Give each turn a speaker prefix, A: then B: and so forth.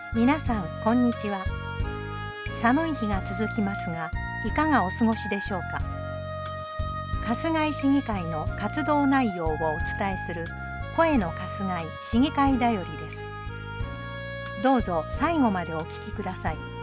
A: 皆さんこんにちは。寒い日が続きますが、いかがお過ごしでしょうか。春日井市議会の活動内容をお伝えする声の春日井市議会だよりです。どうぞ最後までお聞きください。